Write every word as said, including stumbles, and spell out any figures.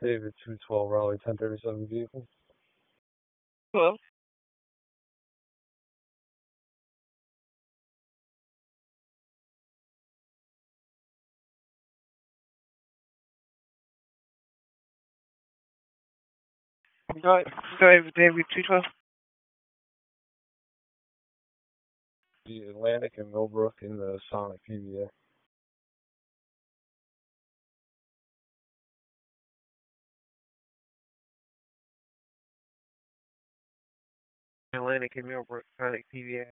David two twelve Raleigh ten thirty-seven vehicle. Hello. Go ahead, go ahead with David two twelve. The Atlantic and Millbrook in the Sonic P V A. Atlantic and Millbrook Sonic P V A.